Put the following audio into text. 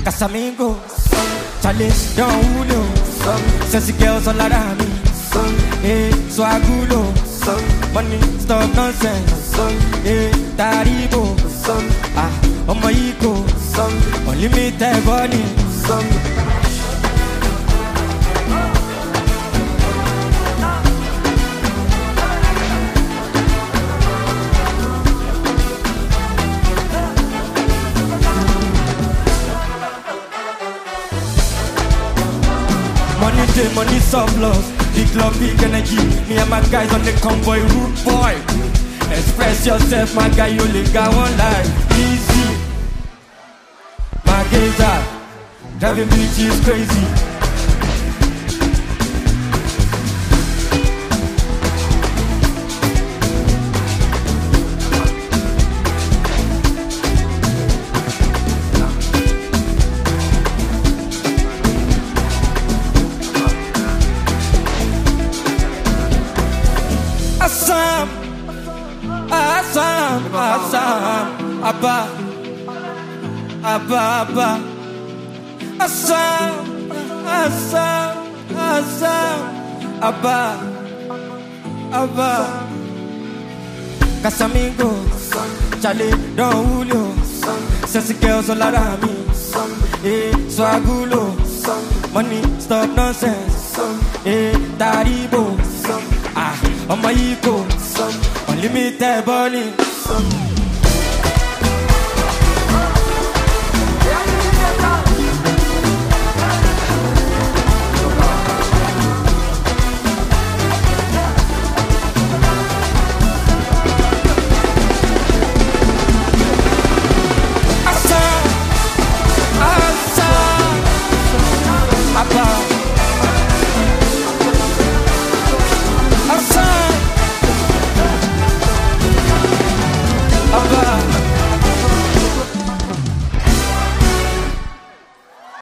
Casamigos, Charlie, Don Julio, sexy girls all around me. Hey, Swagulo, money, stop nonsense. Hey, Taribo, Omoiko, unlimited money. Money day, money surplus. Big love, big energy. Me and my guys on the convoy, rude boy. Express yourself, my guy, you only got one life. Easy. My gazer, driving bitches crazy. Assam, Abba, Assam, Abba, Casamigos, Charlie, Don Julio, sexy girls all around me. Hey, Swagulo, money, stop nonsense. Hey, Taribo, Omoiko, unlimited balling.